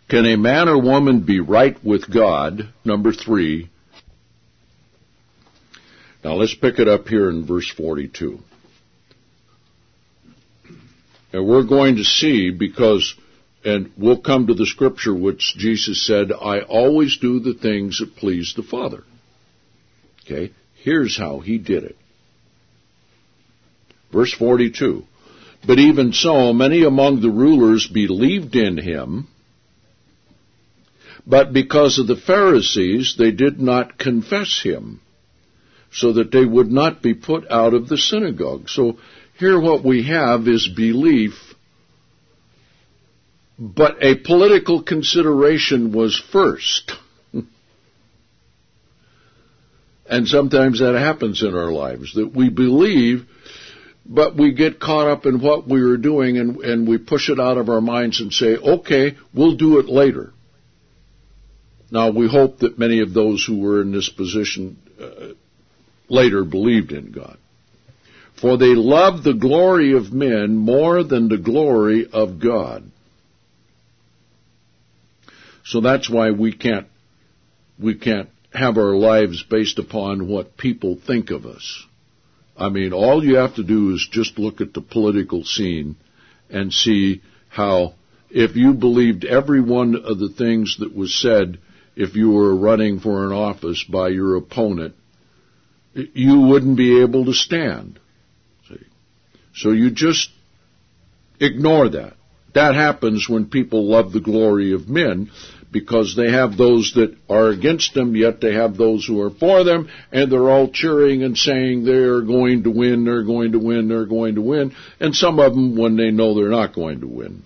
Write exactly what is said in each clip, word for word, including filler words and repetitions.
Can a man or woman be right with God? Number three. Now let's pick it up here in verse forty-two. And we're going to see, because, and we'll come to the scripture which Jesus said, I always do the things that please the Father. Okay, here's how he did it. Verse forty-two. But even so, many among the rulers believed in him, but because of the Pharisees, they did not confess him, so that they would not be put out of the synagogue. So here what we have is belief, but a political consideration was first. And sometimes that happens in our lives, that we believe, but we get caught up in what we are doing, and, and we push it out of our minds and say, okay, we'll do it later. Now, we hope that many of those who were in this position uh, later believed in God. For they love the glory of men more than the glory of God. So that's why we can't, we can't have our lives based upon what people think of us. I mean, all you have to do is just look at the political scene and see how, if you believed every one of the things that was said if you were running for an office by your opponent, you wouldn't be able to stand. See? So you just ignore that. That happens when people love the glory of men, because they have those that are against them, yet they have those who are for them, and they're all cheering and saying they're going to win, they're going to win, they're going to win, and some of them when they know they're not going to win.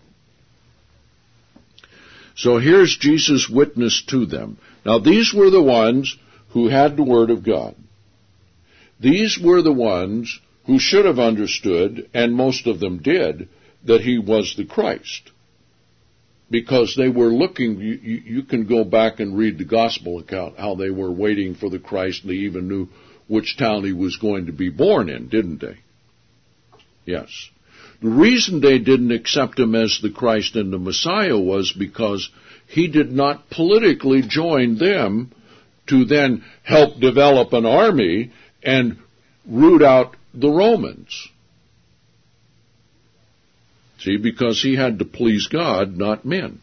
So here's Jesus' witness to them. Now these were the ones who had the Word of God. These were the ones who should have understood, and most of them did, that he was the Christ. Because they were looking, you, you, you can go back and read the gospel account, how they were waiting for the Christ, and they even knew which town he was going to be born in, didn't they? Yes. The reason they didn't accept him as the Christ and the Messiah was because he did not politically join them to then help develop an army and root out the Romans. See, because he had to please God, not men.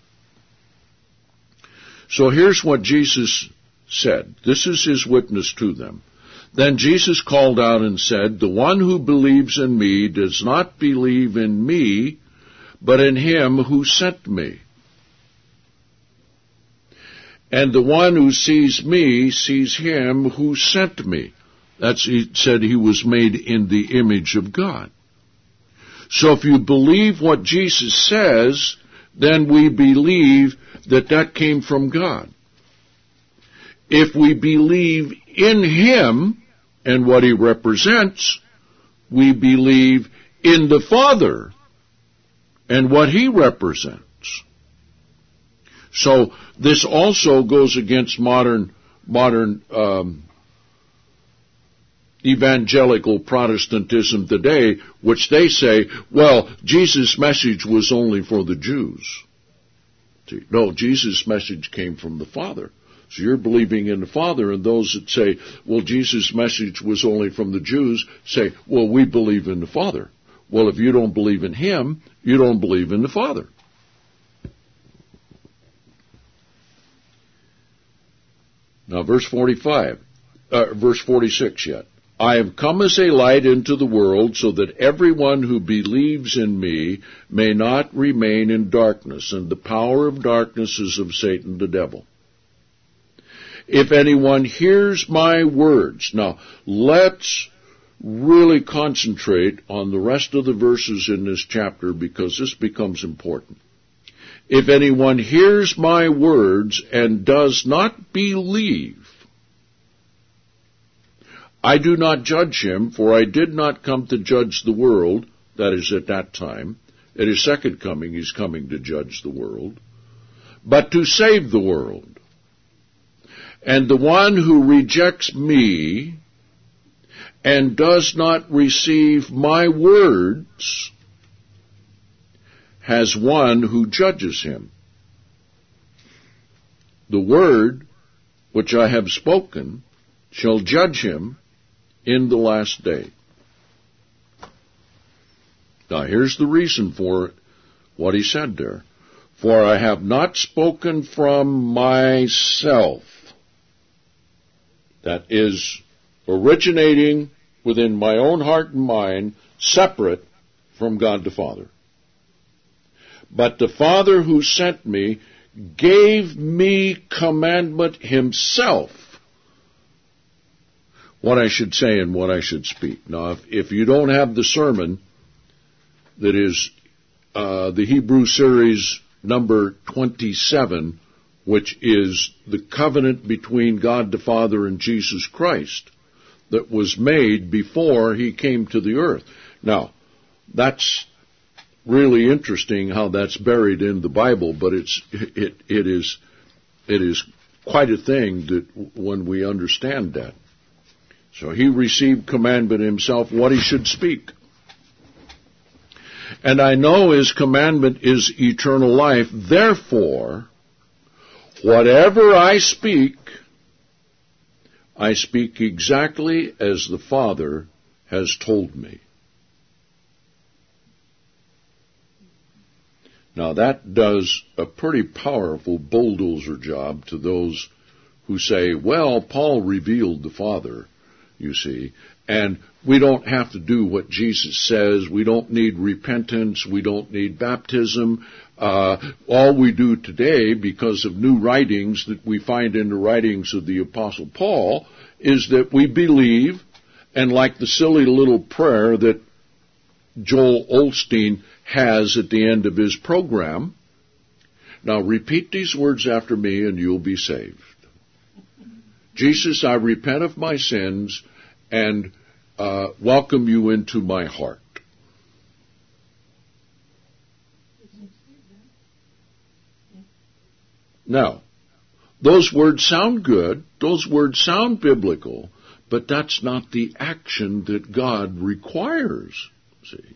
So here's what Jesus said. This is his witness to them. Then Jesus called out and said, the one who believes in me does not believe in me, but in him who sent me. And the one who sees me sees him who sent me. That's, he said he was made in the image of God. So if you believe what Jesus says, then we believe that that came from God. If we believe in him and what he represents, we believe in the Father and what he represents. So this also goes against modern modern um, evangelical Protestantism today, which they say, well, Jesus' message was only for the Jews. See, no, Jesus' message came from the Father. So you're believing in the Father, and those that say, well, Jesus' message was only from the Jews, say, well, we believe in the Father. Well, if you don't believe in him, you don't believe in the Father. Now, verse forty-five, uh, verse forty-six yet. I have come as a light into the world, so that everyone who believes in me may not remain in darkness, and the power of darkness is of Satan the devil. If anyone hears my words, now let's really concentrate on the rest of the verses in this chapter, because this becomes important. If anyone hears my words and does not believe, I do not judge him, for I did not come to judge the world, that is at that time. At his second coming, he's coming to judge the world, but to save the world. And the one who rejects me and does not receive my words has one who judges him. the word which I have spoken shall judge him in the last day. Now here's the reason for what he said there. For I have not spoken from myself. That is originating within my own heart and mind, separate from God the Father. But the Father who sent me gave me commandment himself, what I should say and what I should speak. Now, if, if you don't have the sermon that is uh, the Hebrew series number twenty-seven, which is the covenant between God the Father and Jesus Christ that was made before he came to the earth. Now, that's really interesting how that's buried in the Bible, but it's it it is it is quite a thing that when we understand that. So he received commandment himself what he should speak. And I know his commandment is eternal life. Therefore, whatever I speak, I speak exactly as the Father has told me. Now that does a pretty powerful bulldozer job to those who say, well, Paul revealed the Father, you see, and we don't have to do what Jesus says. We don't need repentance. We don't need baptism. Uh, all we do today, because of new writings that we find in the writings of the Apostle Paul, is that we believe, and like the silly little prayer that Joel Osteen has at the end of his program, now repeat these words after me and you'll be saved. Jesus, I repent of my sins and uh, welcome you into my heart. Now, those words sound good, those words sound biblical, but that's not the action that God requires, see.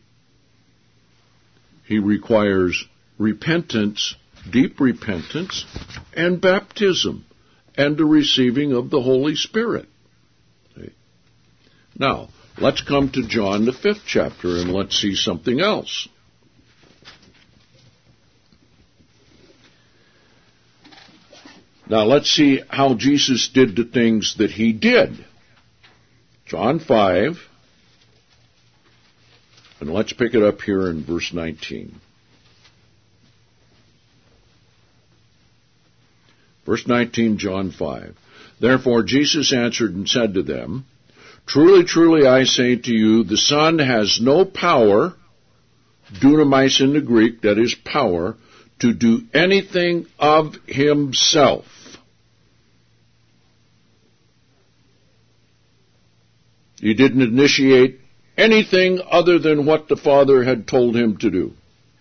He requires repentance, deep repentance, and baptism, and the receiving of the Holy Spirit. See? Now, let's come to John, the fifth chapter, and let's see something else. Now, let's see how Jesus did the things that he did. John five, and let's pick it up here in verse nineteen. Verse nineteen, John five. Therefore Jesus answered and said to them, Truly, truly, I say to you, the Son has no power, dunamis in the Greek, that is power, to do anything of himself. He didn't initiate anything other than what the Father had told him to do.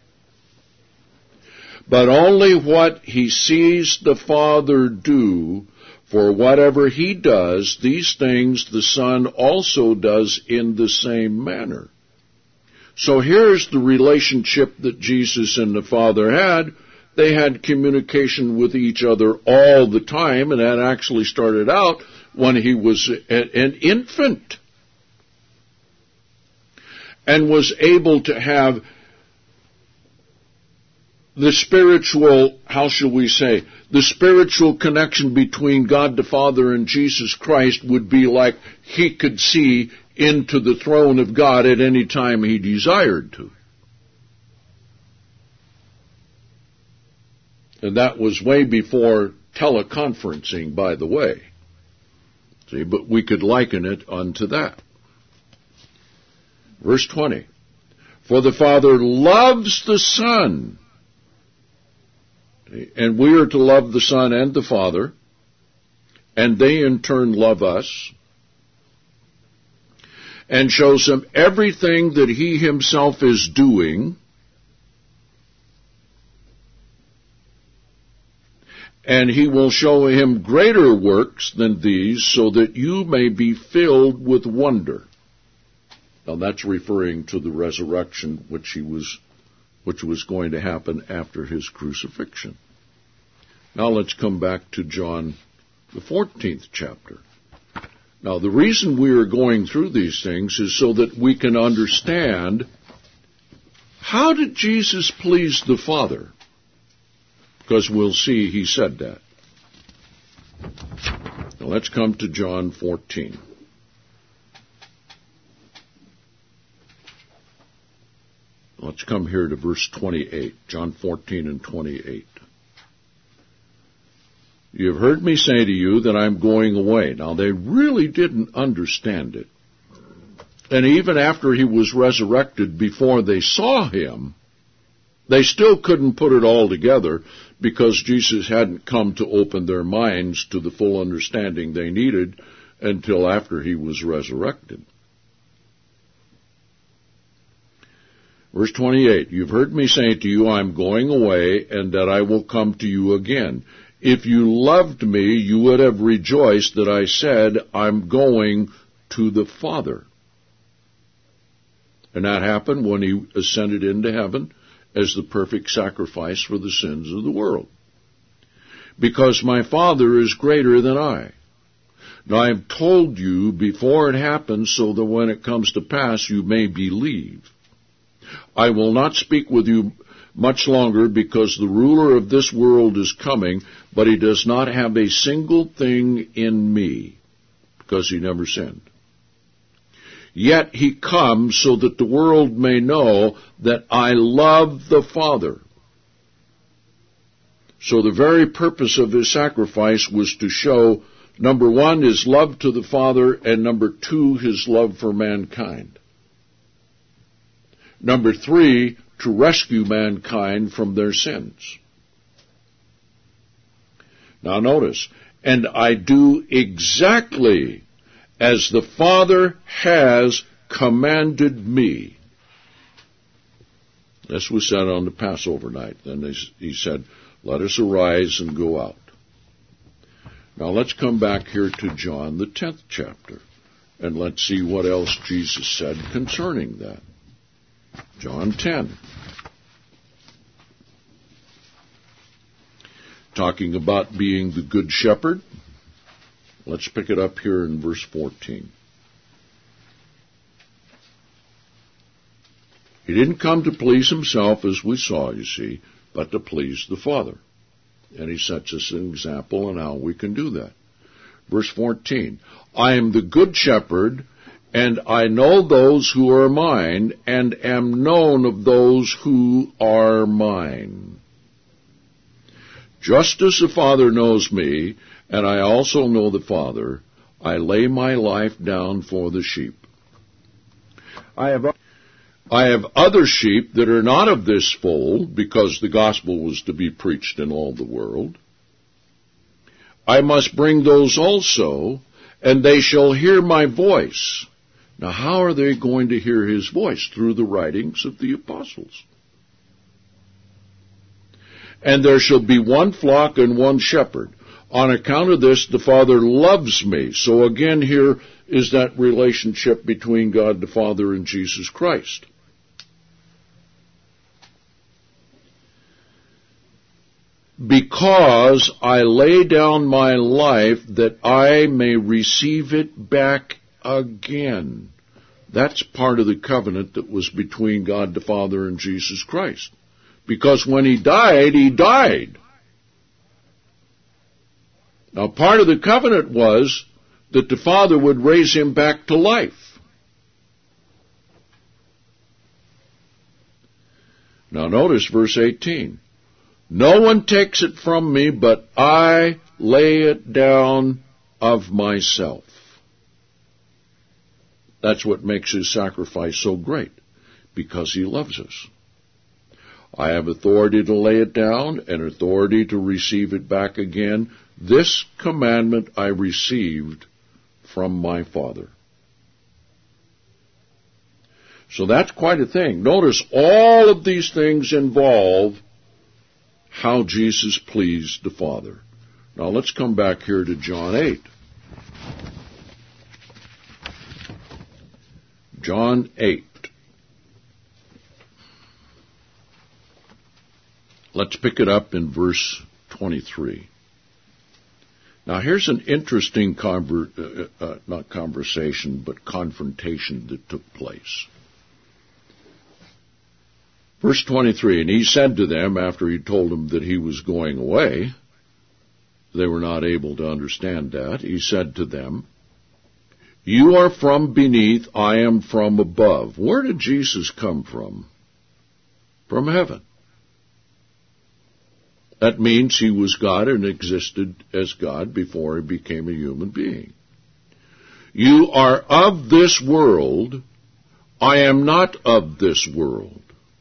But only what he sees the Father do, for whatever he does, these things the Son also does in the same manner. So here's the relationship that Jesus and the Father had. They had communication with each other all the time, and that actually started out when he was an infant and was able to have the spiritual, how shall we say, the spiritual connection between God the Father and Jesus Christ would be like he could see into the throne of God at any time he desired to. And that was way before teleconferencing, by the way. See, but we could liken it unto that. Verse twenty. For the Father loves the Son, and we are to love the Son and the Father, and they in turn love us, and shows him everything that he himself is doing, and he will show him greater works than these, so that you may be filled with wonder. Now that's referring to the resurrection which he was which was going to happen after his crucifixion. Now let's come back to John, the fourteenth chapter. Now the reason we are going through these things is so that we can understand, how did Jesus please the Father? Because we'll see he said that. Now let's come to John fourteen. Let's come here to verse twenty-eight. John fourteen and twenty-eight. You have heard me say to you that I'm going away. Now they really didn't understand it. And even after he was resurrected, before they saw him, they still couldn't put it all together, because Jesus hadn't come to open their minds to the full understanding they needed until after he was resurrected. Verse twenty-eight, you've heard me say to you, I'm going away, and that I will come to you again. If you loved me, you would have rejoiced that I said, I'm going to the Father. And that happened when he ascended into heaven as the perfect sacrifice for the sins of the world. Because my Father is greater than I. Now I have told you before it happens, so that when it comes to pass you may believe. I will not speak with you much longer, because the ruler of this world is coming, but he does not have a single thing in me, because he never sinned. Yet he comes so that the world may know that I love the Father. So the very purpose of his sacrifice was to show, number one, his love to the Father, and number two, his love for mankind. Number three, to rescue mankind from their sins. Now notice, and I do exactly as the Father has commanded me. This was said on the Passover night. Then he said, let us arise and go out. Now let's come back here to John, the tenth chapter, and let's see what else Jesus said concerning that. John ten. Talking about being the good shepherd. Let's pick it up here in verse fourteen. He didn't come to please himself, as we saw, you see, but to please the Father. And he sets us an example on how we can do that. Verse fourteen. I am the good shepherd, and I know those who are mine, and am known of those who are mine. Just as the Father knows me, and I also know the Father, I lay my life down for the sheep. I have, I have other sheep that are not of this fold, because the gospel was to be preached in all the world. I must bring those also, and they shall hear my voice. Now, how are they going to hear his voice? Through the writings of the apostles. And there shall be one flock and one shepherd. On account of this, the Father loves me. So again, here is that relationship between God the Father and Jesus Christ. Because I lay down my life that I may receive it back again. That's part of the covenant that was between God the Father and Jesus Christ. Because when he died, he died. Now, part of the covenant was that the Father would raise him back to life. Now, notice verse eighteen. No one takes it from me, but I lay it down of myself. That's what makes his sacrifice so great, because he loves us. I have authority to lay it down and authority to receive it back again. This commandment I received from my Father. So that's quite a thing. Notice all of these things involve how Jesus pleased the Father. Now let's come back here to John eight. John eight. Let's pick it up in verse twenty-three. Now here's an interesting, conver- uh, uh, not conversation, but confrontation that took place. Verse twenty-three, and he said to them, after he told them that he was going away, they were not able to understand that, he said to them, you are from beneath, I am from above. Where did Jesus come from? From heaven. That means he was God and existed as God before he became a human being. You are of this world, I am not of this world.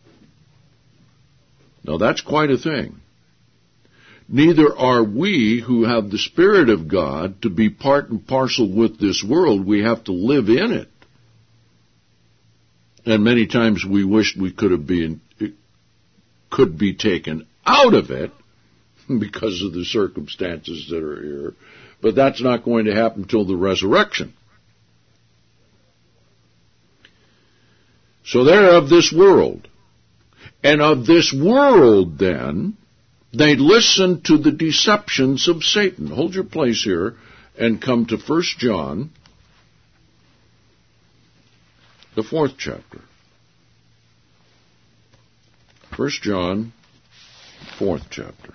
Now that's quite a thing. Neither are we who have the Spirit of God to be part and parcel with this world. We have to live in it. And many times we wish we could have been, could be taken out of it because of the circumstances that are here. But that's not going to happen till the resurrection. So they're of this world. And of this world, then, they listen to the deceptions of Satan. Hold your place here and come to First John, the fourth chapter. First John, fourth chapter.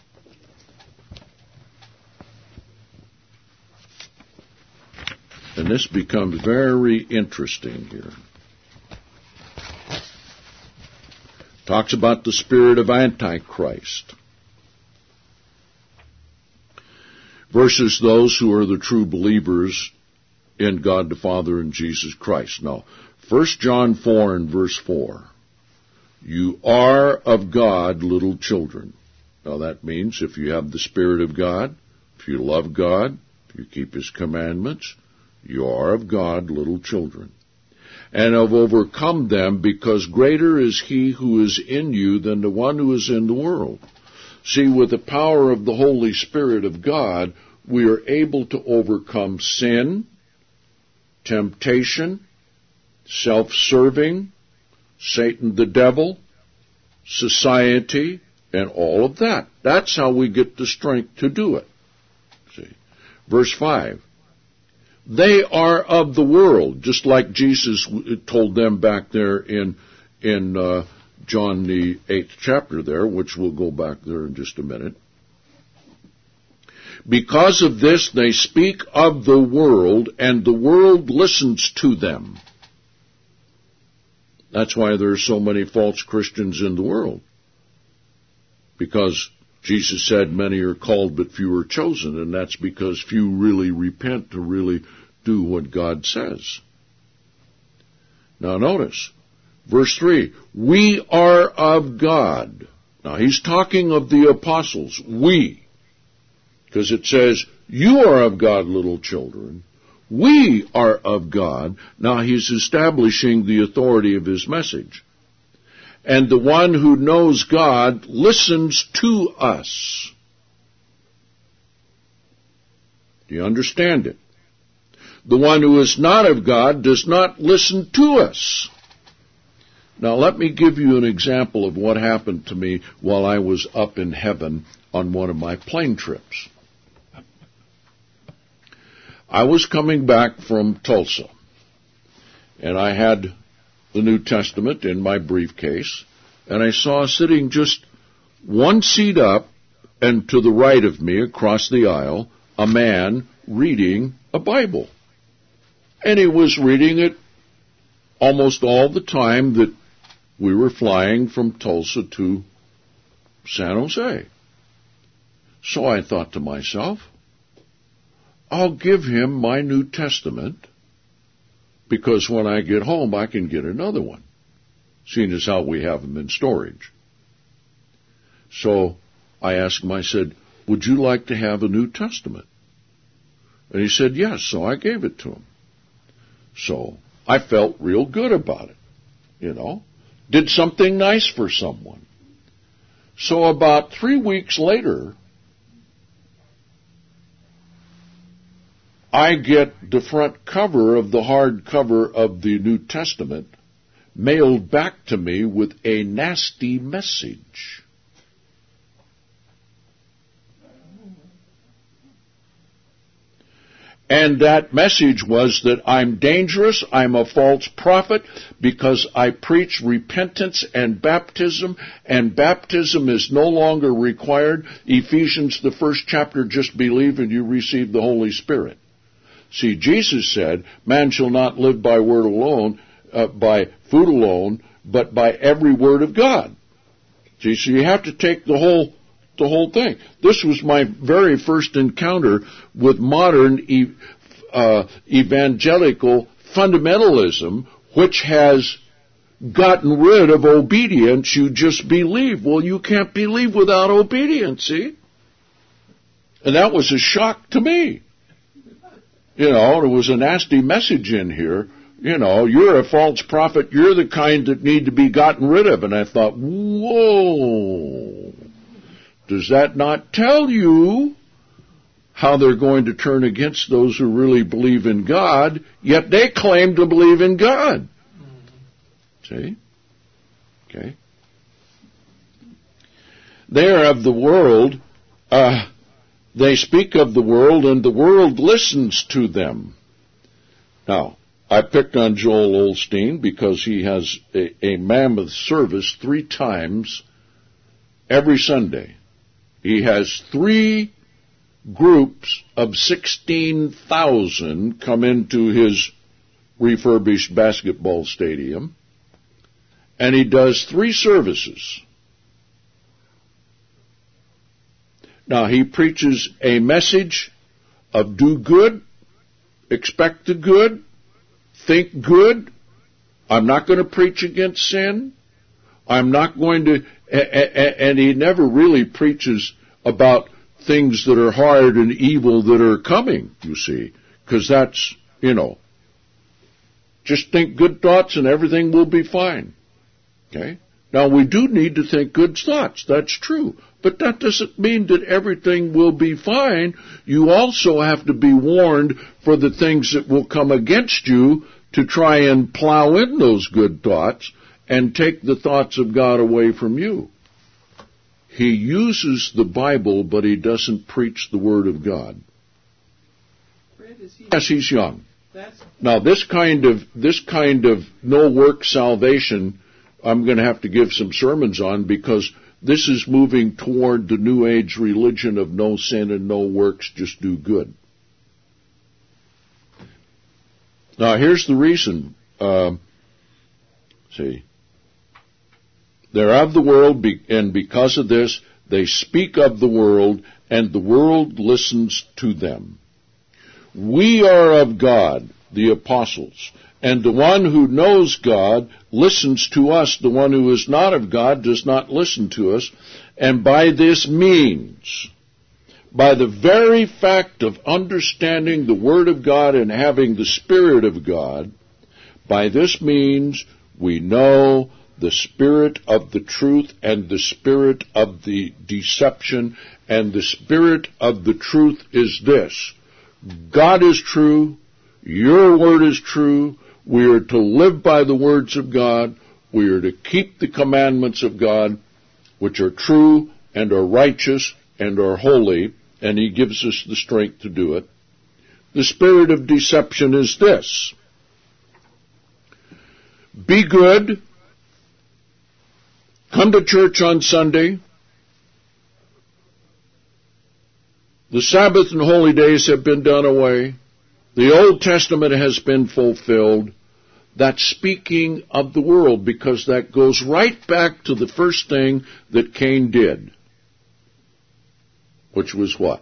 And this becomes very interesting here. Talks about the spirit of Antichrist versus those who are the true believers in God the Father and Jesus Christ. Now, First John four and verse four. You are of God, little children. Now that means if you have the Spirit of God, if you love God, if you keep His commandments, you are of God, little children, and have overcome them, because greater is He who is in you than the one who is in the world. See, with the power of the Holy Spirit of God, we are able to overcome sin, temptation, self-serving, Satan the devil, society, and all of that. That's how we get the strength to do it. See, verse five. They are of the world, just like Jesus told them back there in in uh, John the eighth chapter there, which we'll go back there in just a minute. Because of this, they speak of the world, and the world listens to them. That's why there are so many false Christians in the world. Because Jesus said many are called but few are chosen, and that's because few really repent to really do what God says. Now notice, verse three, we are of God. Now he's talking of the apostles, we, because it says, you are of God, little children. We are of God. Now he's establishing the authority of his message. And the one who knows God listens to us. Do you understand it? The one who is not of God does not listen to us. Now let me give you an example of what happened to me while I was up in heaven on one of my plane trips. I was coming back from Tulsa, and I had the New Testament in my briefcase, and I saw sitting just one seat up and to the right of me across the aisle a man reading a Bible. And he was reading it almost all the time that we were flying from Tulsa to San Jose. So I thought to myself, I'll give him my New Testament, because when I get home I can get another one, seeing as how we have them in storage. So I asked him, I said, would you like to have a New Testament? And he said, yes, so I gave it to him. So I felt real good about it, you know, did something nice for someone. So about three weeks later, I get the front cover of the hard cover of the New Testament mailed back to me with a nasty message. And that message was that I'm dangerous, I'm a false prophet, because I preach repentance and baptism, and baptism is no longer required. Ephesians, the first chapter, just believe and you receive the Holy Spirit. See, Jesus said, man shall not live by word alone, uh, by food alone, but by every word of God. See, so you have to take the whole the whole thing. This was my very first encounter with modern e- uh, evangelical fundamentalism, which has gotten rid of obedience. You just believe. Well, you can't believe without obedience, see? And that was a shock to me. You know, there was a nasty message in here. You know, you're a false prophet. You're the kind that need to be gotten rid of. And I thought, whoa. Does that not tell you how they're going to turn against those who really believe in God, yet they claim to believe in God? See? Okay. They are of the world. Uh, they speak of the world, and the world listens to them. Now, I picked on Joel Osteen because he has a, a mammoth service three times every Sunday. He has three groups of sixteen thousand come into his refurbished basketball stadium, and he does three services. Now, he preaches a message of do good, expect the good, think good. I'm not going to preach against sin. I'm not going to, and he never really preaches about things that are hard and evil that are coming, you see, because that's, you know, just think good thoughts and everything will be fine. Okay? Now, we do need to think good thoughts. That's true. But that doesn't mean that everything will be fine. You also have to be warned for the things that will come against you to try and plow in those good thoughts and take the thoughts of God away from you. He uses the Bible, but he doesn't preach the Word of God. Fred, is he, yes, he's young. That's, now, this kind of this kind of no-work salvation, I'm going to have to give some sermons on, because this is moving toward the New Age religion of no sin and no works, just do good. Now, here's the reason. Uh, see. They're of the world, and because of this, they speak of the world, and the world listens to them. We are of God, the apostles, and the one who knows God listens to us. The one who is not of God does not listen to us. And by this means, by the very fact of understanding the Word of God and having the Spirit of God, by this means we know the spirit of the truth and the spirit of the deception. And the spirit of the truth is this: God is true, your word is true, we are to live by the words of God, we are to keep the commandments of God, which are true and are righteous and are holy, and he gives us the strength to do it. The spirit of deception is this: be good, come to church on Sunday. The Sabbath and holy days have been done away. The Old Testament has been fulfilled. That's speaking of the world, because that goes right back to the first thing that Cain did. Which was what?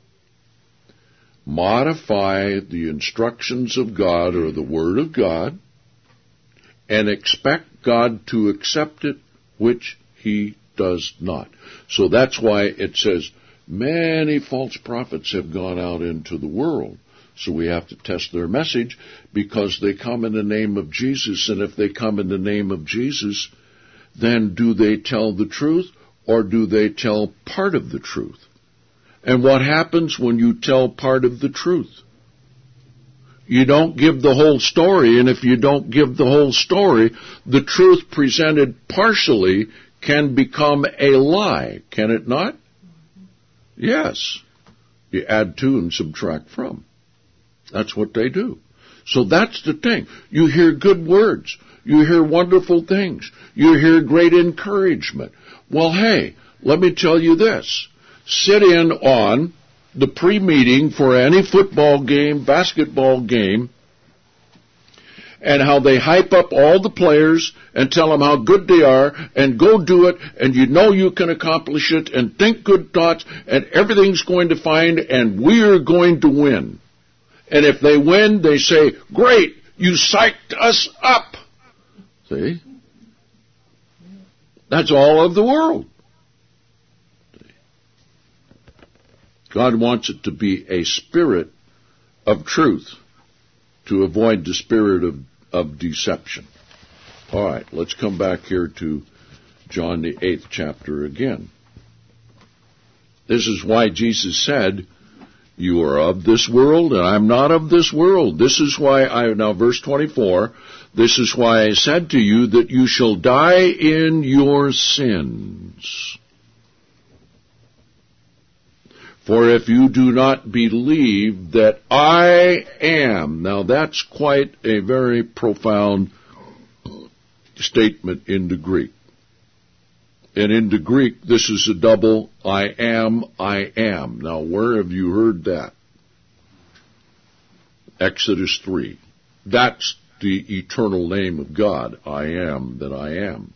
Modify the instructions of God, or the Word of God, and expect God to accept it, which he does not. So that's why it says many false prophets have gone out into the world. So we have to test their message, because they come in the name of Jesus. And if they come in the name of Jesus, then do they tell the truth, or do they tell part of the truth? And what happens when you tell part of the truth? You don't give the whole story, and if you don't give the whole story, the truth presented partially can become a lie, can it not? Yes. You add to and subtract from. That's what they do. So that's the thing. You hear good words. You hear wonderful things. You hear great encouragement. Well, hey, let me tell you this. Sit in on the pre-meeting for any football game, basketball game, and how they hype up all the players and tell them how good they are, and go do it, and you know you can accomplish it, and think good thoughts, and everything's going to fine, and we're going to win. And if they win, they say, great, you psyched us up. See? That's all of the world. God wants it to be a spirit of truth to avoid the spirit of, of deception. All right, let's come back here to John the eighth chapter again. This is why Jesus said, you are of this world, and I'm not of this world. This is why I, now verse twenty-four, this is why I said to you that you shall die in your sins. For if you do not believe that I am, now that's quite a very profound statement in the Greek. And in the Greek, this is a double, I am, I am. Now, where have you heard that? Exodus three. That's the eternal name of God, I am that I am.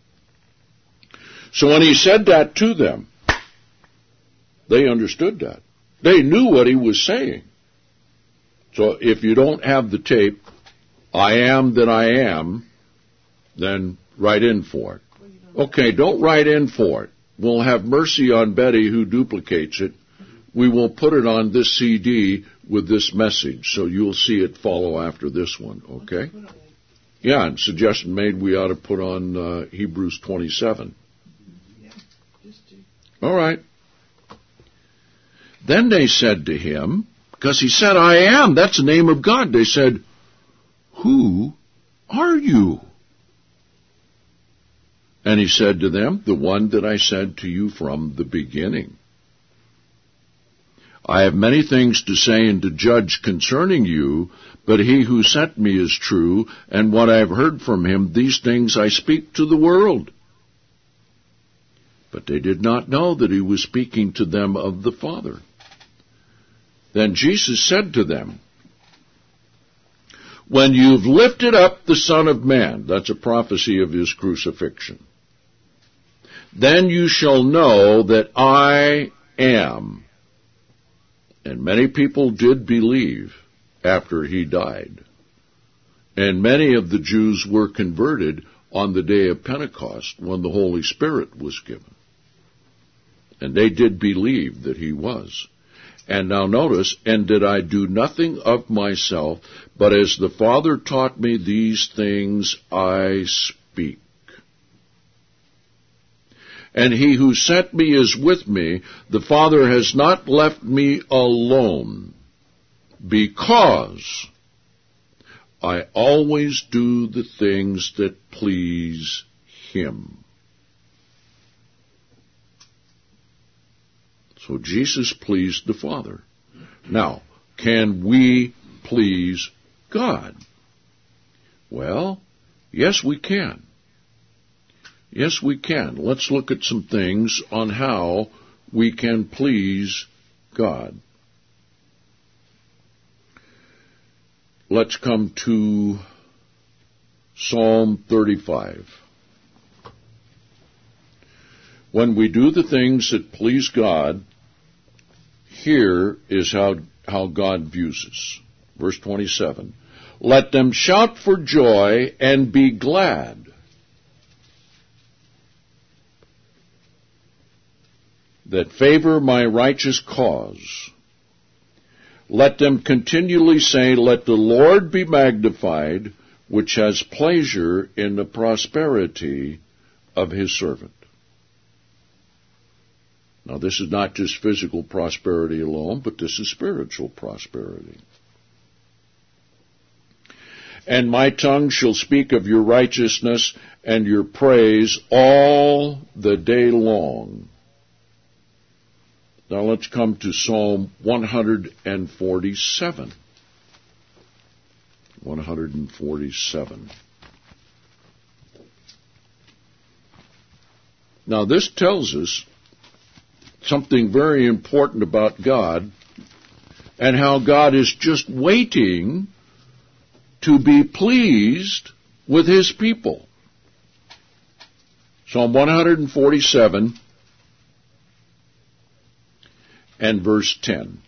So when he said that to them, they understood that. They knew what he was saying. So if you don't have the tape, I am that I am, then write in for it. Okay, don't write in for it. We'll have mercy on Betty who duplicates it. We will put it on this C D with this message, so you'll see it follow after this one, okay? Yeah, and suggestion made we ought to put on uh, Hebrews twenty-seven. All right. Then they said to him, because he said, I am, that's the name of God. They said, who are you? And he said to them, the one that I said to you from the beginning. I have many things to say and to judge concerning you, but he who sent me is true, and what I have heard from him, these things I speak to the world. But they did not know that he was speaking to them of the Father. Then Jesus said to them, when you've lifted up the Son of Man, that's a prophecy of his crucifixion, then you shall know that I am. And many people did believe after he died. And many of the Jews were converted on the day of Pentecost when the Holy Spirit was given. And they did believe that he was. And now notice, and did I do nothing of myself, but as the Father taught me these things I speak. And he who sent me is with me. The Father has not left me alone, because I always do the things that please him. So Jesus pleased the Father. Now, can we please God? Well, yes, we can. Yes, we can. Let's look at some things on how we can please God. Let's come to Psalm thirty-five. When we do the things that please God, here is how, how God views us. Verse twenty-seven. Let them shout for joy and be glad. That favor my righteous cause. Let them continually say, let the Lord be magnified, which has pleasure in the prosperity of his servant. Now, this is not just physical prosperity alone, but this is spiritual prosperity. And my tongue shall speak of your righteousness and your praise all the day long. Now let's come to Psalm one forty-seven. one forty-seven. Now this tells us something very important about God and how God is just waiting to be pleased with His people. Psalm one forty-seven and verse ten.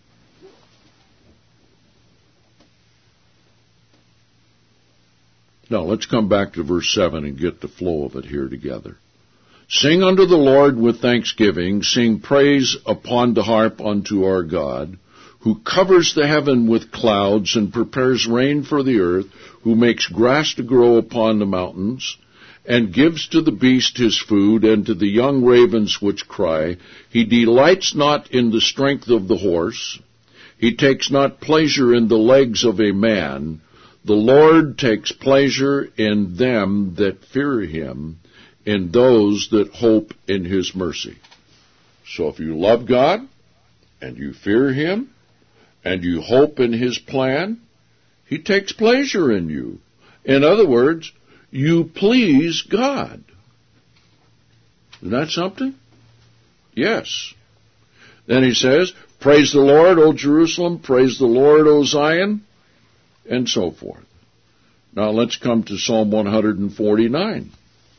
Now let's come back to verse seven and get the flow of it here together. Sing unto the Lord with thanksgiving, sing praise upon the harp unto our God, who covers the heaven with clouds and prepares rain for the earth, who makes grass to grow upon the mountains, and gives to the beast his food, and to the young ravens which cry. He delights not in the strength of the horse. He takes not pleasure in the legs of a man. The Lord takes pleasure in them that fear Him, in those that hope in His mercy. So if you love God, and you fear Him, and you hope in His plan, He takes pleasure in you. In other words, you please God. Isn't that something? Yes. Then He says, praise the Lord, O Jerusalem, praise the Lord, O Zion, and so forth. Now let's come to Psalm one forty-nine.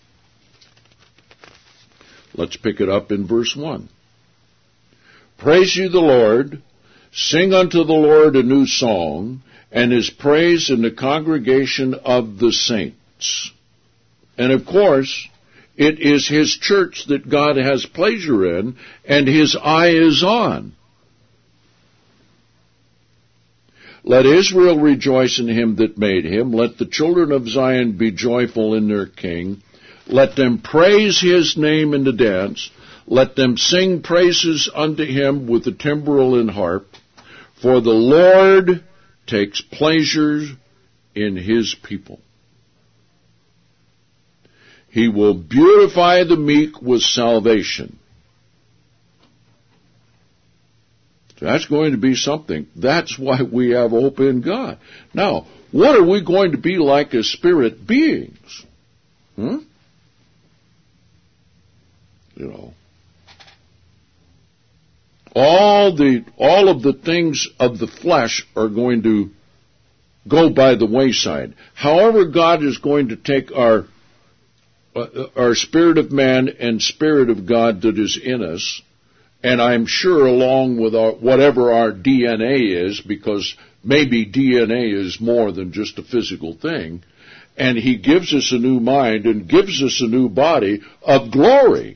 Let's pick it up in verse one. Praise ye the Lord, sing unto the Lord a new song, and His praise in the congregation of the saints. And of course, it is His church that God has pleasure in, and His eye is on. Let Israel rejoice in Him that made him. Let the children of Zion be joyful in their King. Let them praise His name in the dance. Let them sing praises unto Him with the timbrel and harp. For the Lord takes pleasure in His people. He will beautify the meek with salvation. That's going to be something. That's why we have hope in God. Now, what are we going to be like as spirit beings? Hmm? You know, all the all of the things of the flesh are going to go by the wayside. However, God is going to take our uh, our spirit of man and spirit of God that is in us, and I'm sure along with our, whatever our D N A is, because maybe D N A is more than just a physical thing, and He gives us a new mind and gives us a new body of glory.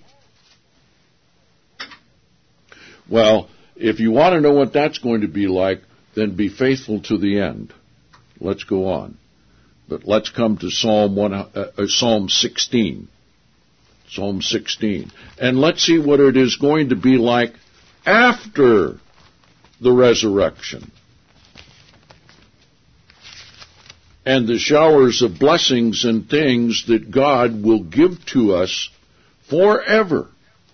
Well, if you want to know what that's going to be like, then be faithful to the end. Let's go on. But let's come to Psalm one, uh, Psalm sixteen. Psalm sixteen. And let's see what it is going to be like after the resurrection. And the showers of blessings and things that God will give to us forever.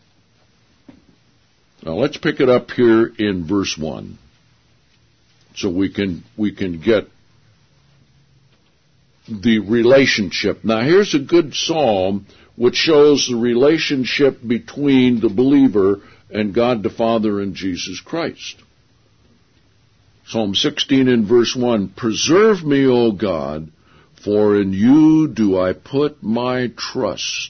Now let's pick it up here in verse one, so we can we can get the relationship. Now here's a good psalm which shows the relationship between the believer and God the Father and Jesus Christ. Psalm sixteen in verse one, preserve me, O God, for in you do I put my trust.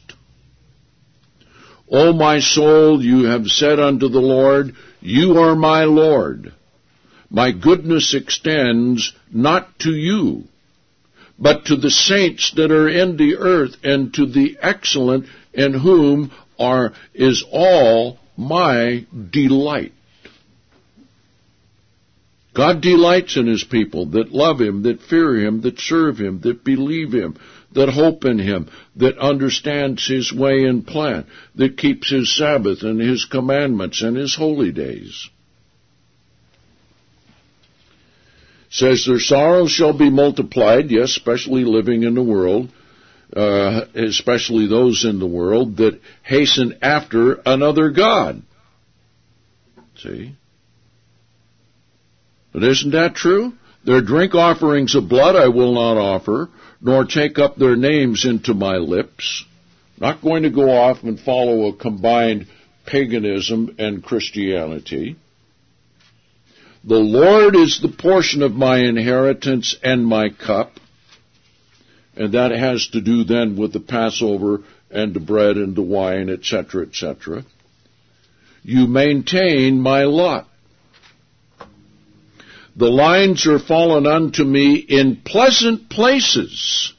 O my soul, you have said unto the Lord, you are my Lord. My goodness extends not to you, but to the saints that are in the earth, and to the excellent, in whom are is all my delight. God delights in His people that love Him, that fear Him, that serve Him, that believe Him, that hope in Him, that understands His way and plan, that keeps His Sabbath and His commandments and His holy days. Says their sorrows shall be multiplied, yes, especially living in the world, uh, especially those in the world that hasten after another God. See? But isn't that true? Their drink offerings of blood I will not offer, nor take up their names into my lips. Not going to go off and follow a combined paganism and Christianity. The Lord is the portion of my inheritance and my cup. And that has to do then with the Passover and the bread and the wine, et cetera, et cetera. You maintain my lot. The lines are fallen unto me in pleasant places.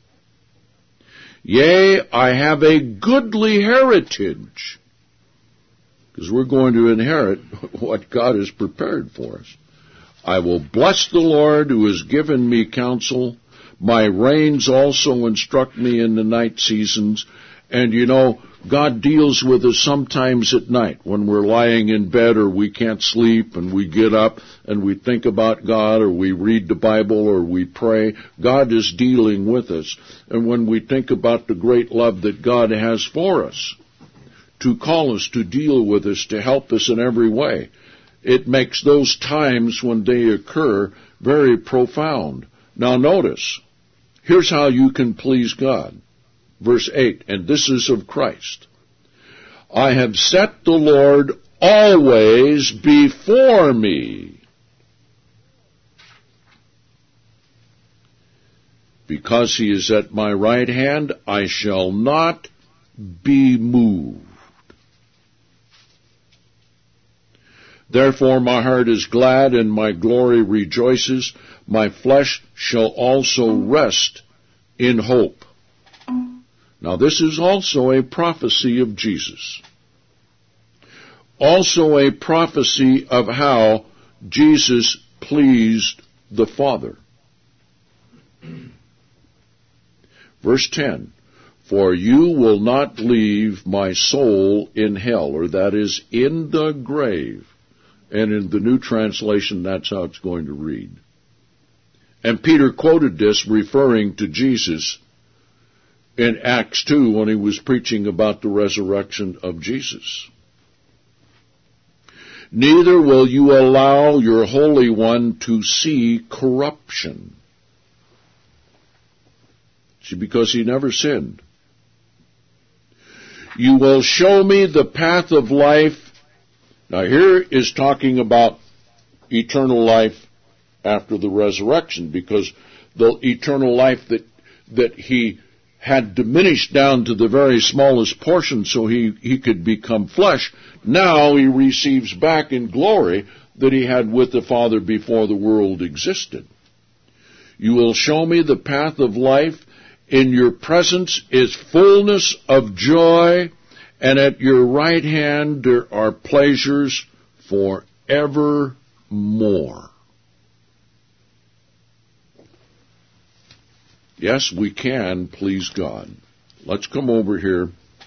Yea, I have a goodly heritage. Because we're going to inherit what God has prepared for us. I will bless the Lord who has given me counsel. My reins also instruct me in the night seasons. And you know, God deals with us sometimes at night when we're lying in bed or we can't sleep and we get up and we think about God or we read the Bible or we pray. God is dealing with us. And when we think about the great love that God has for us, to call us, to deal with us, to help us in every way, it makes those times when they occur very profound. Now notice, here's how you can please God. Verse eight, and this is of Christ. I have set the Lord always before me. Because he is at my right hand, I shall not be moved. Therefore my heart is glad and my glory rejoices. My flesh shall also rest in hope. Now this is also a prophecy of Jesus. Also a prophecy of how Jesus pleased the Father. Verse ten, for you will not leave my soul in hell, or that is, in the grave. And in the New Translation, that's how it's going to read. And Peter quoted this referring to Jesus in Acts two when he was preaching about the resurrection of Jesus. Neither will you allow your Holy One to see corruption. See, because he never sinned. You will show me the path of life. Now here is talking about eternal life after the resurrection, because the eternal life that that he had diminished down to the very smallest portion so he, he could become flesh, now he receives back in glory that he had with the Father before the world existed. You will show me the path of life. In your presence is fullness of joy, and at your right hand there are pleasures forevermore. Yes, we can please God. Let's come over here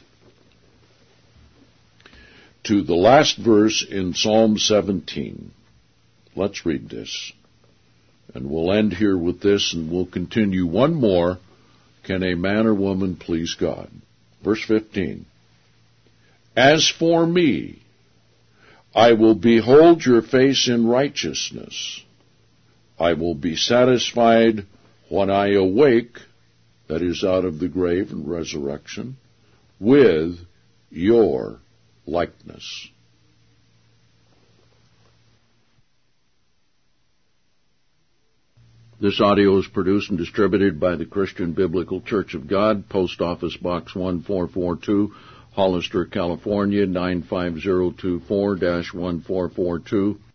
to the last verse in Psalm seventeen. Let's read this. And we'll end here with this, and we'll continue one more. Can a man or woman please God? Verse fifteen. As for me, I will behold your face in righteousness. I will be satisfied when I awake, that is, out of the grave and resurrection, with your likeness. This audio is produced and distributed by the Christian Biblical Church of God, Post Office Box one four four two, Hollister, California, nine five zero two four dash one four four two.